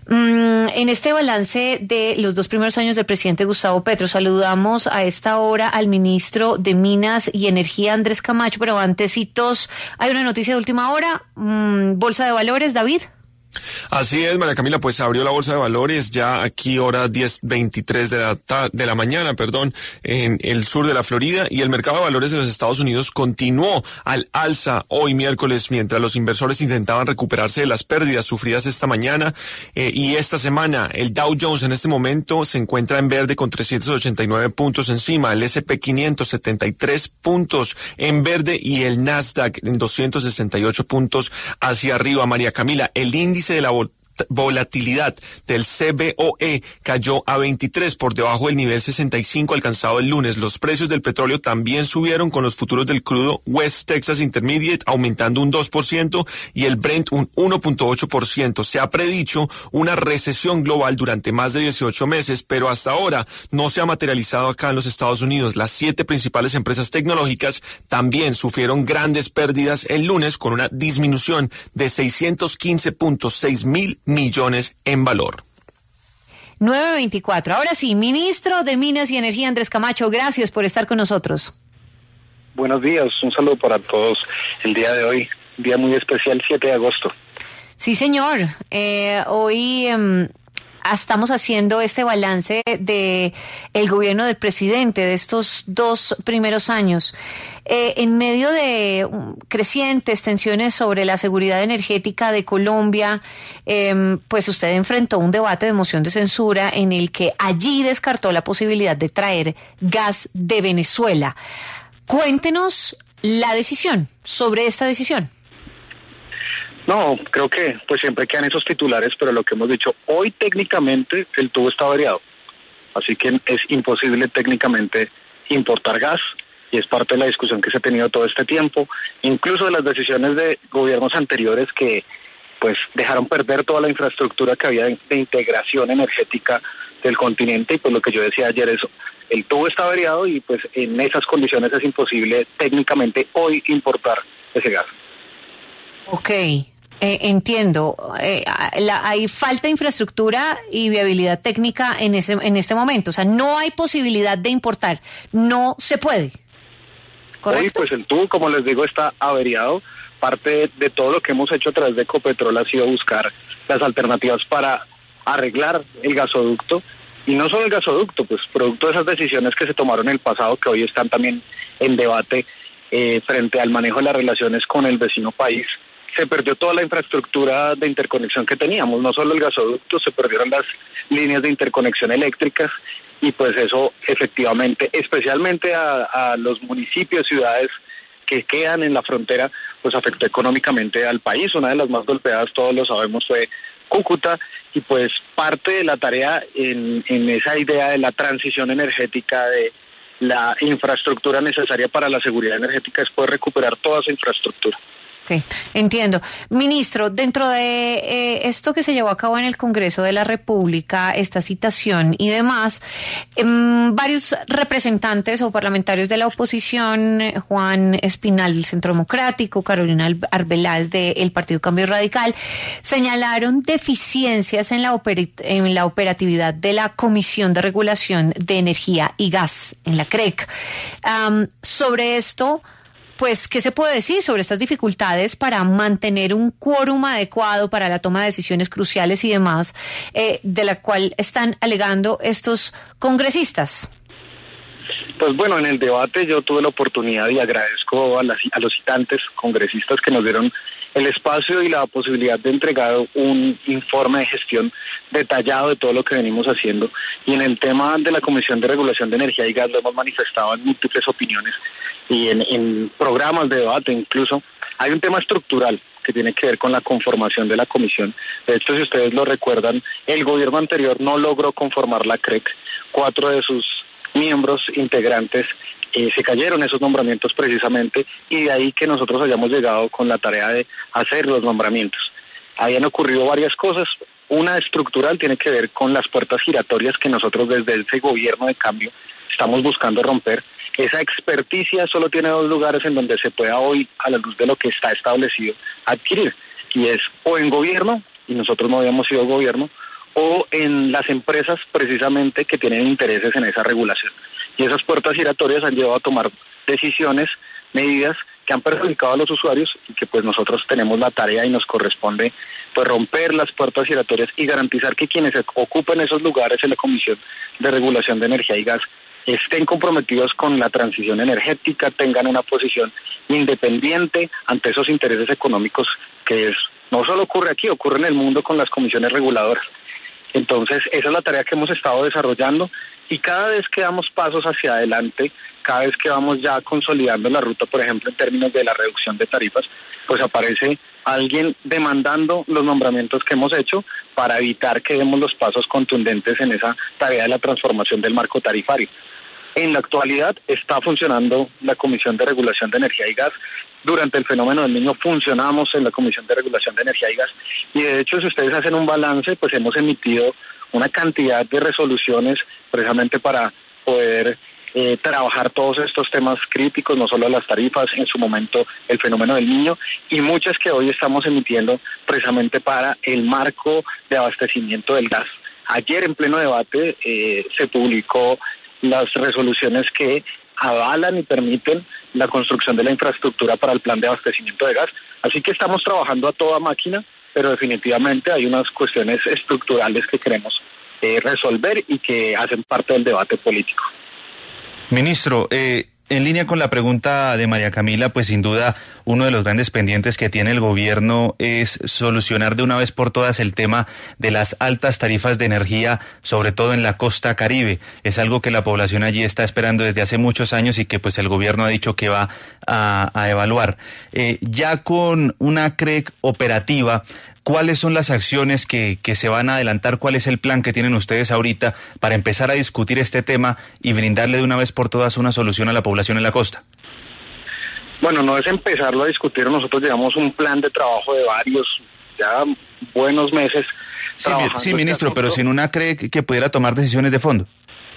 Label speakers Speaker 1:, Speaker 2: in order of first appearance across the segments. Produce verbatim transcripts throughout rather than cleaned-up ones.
Speaker 1: Mm, en este balance de los dos primeros años del presidente Gustavo Petro, saludamos a esta hora al ministro de Minas y Energía, Andrés Camacho, pero antecitos, hay una noticia de última hora, mm, Bolsa de Valores, David.
Speaker 2: Así es, María Camila, pues abrió la bolsa de valores ya aquí hora diez veintitrés de la ta- de la mañana, perdón, en el sur de la Florida, y el mercado de valores de los Estados Unidos continuó al alza hoy miércoles mientras los inversores intentaban recuperarse de las pérdidas sufridas esta mañana eh, y esta semana. El Dow Jones en este momento se encuentra en verde con trescientos ochenta y nueve puntos encima, el ese pe quinientos setenta y tres puntos en verde y el Nasdaq en doscientos sesenta y ocho puntos hacia arriba. María Camila, el índice de la vol- volatilidad del ce be o e cayó a veintitrés por debajo del nivel sesenta y cinco alcanzado el lunes. Los precios del petróleo también subieron, con los futuros del crudo West Texas Intermediate aumentando un dos por ciento y el Brent un uno punto ocho por ciento. Se ha predicho una recesión global durante más de dieciocho meses, pero hasta ahora no se ha materializado acá en los Estados Unidos. Las siete principales empresas tecnológicas también sufrieron grandes pérdidas el lunes, con una disminución de seiscientos quince punto seis mil millones en valor.
Speaker 1: nueve veinticuatro. Ahora sí, ministro de Minas y Energía, Andrés Camacho, gracias por estar con nosotros.
Speaker 3: Buenos días, un saludo para todos el día de hoy, día muy especial, siete de agosto.
Speaker 1: Sí, señor. Eh, hoy eh, estamos haciendo este balance de el gobierno del presidente de estos dos primeros años. Eh, en medio de um, crecientes tensiones sobre la seguridad energética de Colombia, eh, pues usted enfrentó un debate de moción de censura en el que allí descartó la posibilidad de traer gas de Venezuela. Cuéntenos la decisión, sobre esta decisión.
Speaker 3: No, creo que pues siempre quedan esos titulares, pero lo que hemos dicho, hoy técnicamente el tubo está averiado, así que es imposible técnicamente importar gas, y es parte de la discusión que se ha tenido todo este tiempo, incluso de las decisiones de gobiernos anteriores que pues dejaron perder toda la infraestructura que había de, de integración energética del continente, y pues lo que yo decía ayer es, el tubo está averiado y pues en esas condiciones es imposible técnicamente hoy importar ese gas.
Speaker 1: Ok, eh, entiendo. Eh, la, hay falta de infraestructura y viabilidad técnica en ese en este momento. O sea, no hay posibilidad de importar. No se puede. ¿Correcto?
Speaker 3: Hoy pues el tubo, como les digo, está averiado. Parte de todo lo que hemos hecho a través de Ecopetrol ha sido buscar las alternativas para arreglar el gasoducto. Y no solo el gasoducto, pues producto de esas decisiones que se tomaron en el pasado, que hoy están también en debate eh, frente al manejo de las relaciones con el vecino país, se perdió toda la infraestructura de interconexión que teníamos, no solo el gasoducto, se perdieron las líneas de interconexión eléctricas, y pues eso efectivamente, especialmente a, a los municipios, ciudades que quedan en la frontera, pues afectó económicamente al país. Una de las más golpeadas, todos lo sabemos, fue Cúcuta, y pues parte de la tarea en, en esa idea de la transición energética, de la infraestructura necesaria para la seguridad energética, es poder recuperar toda esa infraestructura.
Speaker 1: Ok, entiendo. Ministro, dentro de eh, esto que se llevó a cabo en el Congreso de la República, esta citación y demás, eh, varios representantes o parlamentarios de la oposición, eh, Juan Espinal del Centro Democrático, Carolina Arbeláez del Partido Cambio Radical, señalaron deficiencias en la, oper- en la operatividad de la Comisión de Regulación de Energía y Gas, en la C R E C. Um, sobre esto, pues, ¿qué se puede decir sobre estas dificultades para mantener un quórum adecuado para la toma de decisiones cruciales y demás, eh, de la cual están alegando estos congresistas?
Speaker 3: Pues bueno, en el debate yo tuve la oportunidad, y agradezco a, las, a los citantes congresistas que nos dieron el espacio y la posibilidad de entregar un informe de gestión detallado de todo lo que venimos haciendo. Y en el tema de la Comisión de Regulación de Energía y Gas lo hemos manifestado en múltiples opiniones y en, en programas de debate incluso. Hay un tema estructural que tiene que ver con la conformación de la comisión. De hecho, si ustedes lo recuerdan, el gobierno anterior no logró conformar la C R E C. Cuatro de sus miembros integrantes eh, se cayeron esos nombramientos precisamente, y de ahí que nosotros hayamos llegado con la tarea de hacer los nombramientos. Habían ocurrido varias cosas. Una estructural tiene que ver con las puertas giratorias que nosotros desde ese gobierno de cambio estamos buscando romper. Esa experticia solo tiene dos lugares en donde se pueda hoy, a la luz de lo que está establecido, adquirir, y es o en gobierno, y nosotros no habíamos sido gobierno, o en las empresas precisamente que tienen intereses en esa regulación. Y esas puertas giratorias han llevado a tomar decisiones, medidas que han perjudicado a los usuarios y que pues nosotros tenemos la tarea y nos corresponde pues romper las puertas giratorias y garantizar que quienes ocupen esos lugares en la Comisión de Regulación de Energía y Gas estén comprometidos con la transición energética, tengan una posición independiente ante esos intereses económicos que es, no solo ocurre aquí, ocurre en el mundo con las comisiones reguladoras. Entonces, esa es la tarea que hemos estado desarrollando y cada vez que damos pasos hacia adelante, cada vez que vamos ya consolidando la ruta, por ejemplo, en términos de la reducción de tarifas, pues aparece alguien demandando los nombramientos que hemos hecho para evitar que demos los pasos contundentes en esa tarea de la transformación del marco tarifario. En la actualidad está funcionando la Comisión de Regulación de Energía y Gas. Durante el fenómeno del Niño funcionamos en la Comisión de Regulación de Energía y Gas y de hecho si ustedes hacen un balance, pues hemos emitido una cantidad de resoluciones precisamente para poder eh, trabajar todos estos temas críticos, no solo las tarifas, en su momento el fenómeno del Niño y muchas que hoy estamos emitiendo precisamente para el marco de abastecimiento del gas. Ayer en pleno debate eh, se publicó las resoluciones que avalan y permiten la construcción de la infraestructura para el plan de abastecimiento de gas. Así que estamos trabajando a toda máquina, pero definitivamente hay unas cuestiones estructurales que queremos eh, resolver y que hacen parte del debate político.
Speaker 4: Ministro, eh, en línea con la pregunta de María Camila, pues sin duda uno de los grandes pendientes que tiene el gobierno es solucionar de una vez por todas el tema de las altas tarifas de energía, sobre todo en la costa Caribe. Es algo que la población allí está esperando desde hace muchos años y que pues el gobierno ha dicho que va a, a evaluar. Eh, ya con una C R E C operativa, ¿cuáles son las acciones que, que se van a adelantar? ¿Cuál es el plan que tienen ustedes ahorita para empezar a discutir este tema y brindarle de una vez por todas una solución a la población en la costa?
Speaker 3: Bueno, no es empezarlo a discutir, nosotros llevamos un plan de trabajo de varios, ya buenos meses.
Speaker 4: Sí, sí ministro, pero sin una C R E C que pudiera tomar decisiones de fondo.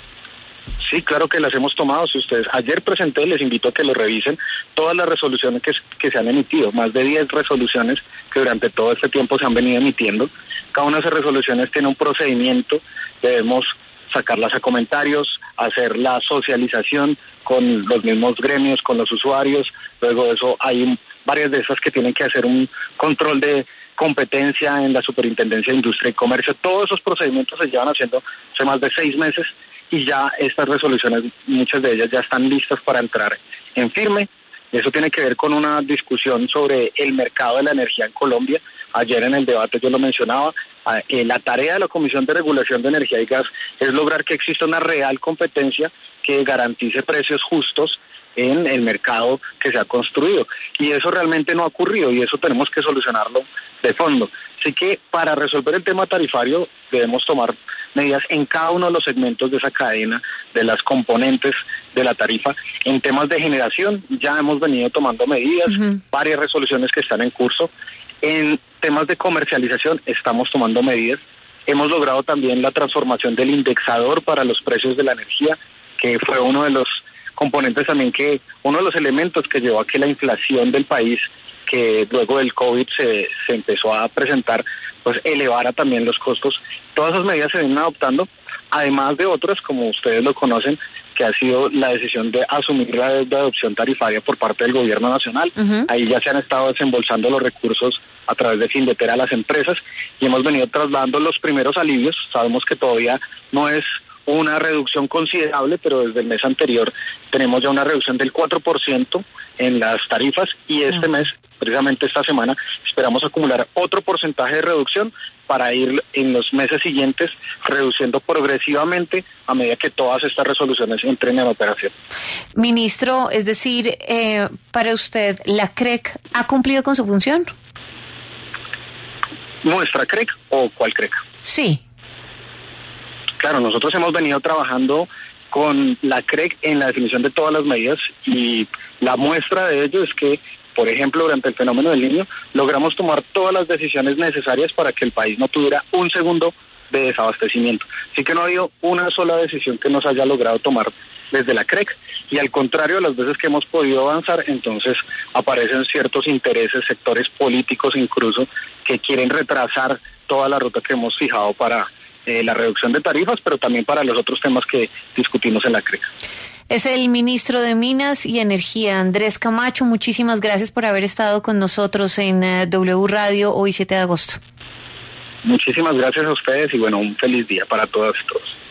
Speaker 3: Sí, claro que las hemos tomado. Si ustedes ayer presenté, les invito a que lo revisen, todas las resoluciones que, que se han emitido, más de diez resoluciones que durante todo este tiempo se han venido emitiendo. Cada una de esas resoluciones tiene un procedimiento, debemos sacarlas a comentarios, hacer la socialización con los mismos gremios, con los usuarios, luego de eso hay un, varias de esas que tienen que hacer un control de competencia en la Superintendencia de Industria y Comercio. Todos esos procedimientos se llevan haciendo hace más de seis meses y ya estas resoluciones, muchas de ellas ya están listas para entrar en firme. Eso tiene que ver con una discusión sobre el mercado de la energía en Colombia. Ayer en el debate yo lo mencionaba, eh, la tarea de la Comisión de Regulación de Energía y Gas es lograr que exista una real competencia que garantice precios justos en el mercado que se ha construido. Y eso realmente no ha ocurrido y eso tenemos que solucionarlo de fondo. Así que para resolver el tema tarifario debemos tomar medidas en cada uno de los segmentos de esa cadena, de las componentes de la tarifa. En temas de generación ya hemos venido tomando medidas, uh-huh. varias resoluciones que están en curso. En temas de comercialización estamos tomando medidas. Hemos logrado también la transformación del indexador para los precios de la energía, que fue uno de los componentes también que, uno de los elementos que llevó a que la inflación del país, que luego del COVID se, se empezó a presentar, pues elevara también los costos. Todas esas medidas se vienen adoptando, además de otras, como ustedes lo conocen, que ha sido la decisión de asumir la deuda de adopción tarifaria por parte del gobierno nacional. Uh-huh. Ahí ya se han estado desembolsando los recursos a través de Findetera a las empresas y hemos venido trasladando los primeros alivios. Sabemos que todavía no es una reducción considerable, pero desde el mes anterior tenemos ya una reducción del cuatro por ciento en las tarifas y este uh-huh. mes, precisamente esta semana, esperamos acumular otro porcentaje de reducción para ir en los meses siguientes reduciendo progresivamente a medida que todas estas resoluciones entren en operación.
Speaker 1: Ministro, es decir, eh, para usted, ¿la C R E C ha cumplido con su función?
Speaker 3: ¿Nuestra C R E C o cuál C R E C?
Speaker 1: Sí.
Speaker 3: Claro, nosotros hemos venido trabajando con la C R E C en la definición de todas las medidas y la muestra de ello es que, por ejemplo, durante el fenómeno del Niño, logramos tomar todas las decisiones necesarias para que el país no tuviera un segundo de desabastecimiento. Así que no ha habido una sola decisión que nos haya logrado tomar desde la C R E C. Y al contrario de las veces que hemos podido avanzar, entonces aparecen ciertos intereses, sectores políticos incluso, que quieren retrasar toda la ruta que hemos fijado para eh, la reducción de tarifas, pero también para los otros temas que discutimos en la C R E A.
Speaker 1: Es el ministro de Minas y Energía, Andrés Camacho. Muchísimas gracias por haber estado con nosotros en uh, W Radio hoy siete de agosto.
Speaker 3: Muchísimas gracias a ustedes y bueno, un feliz día para todas y todos.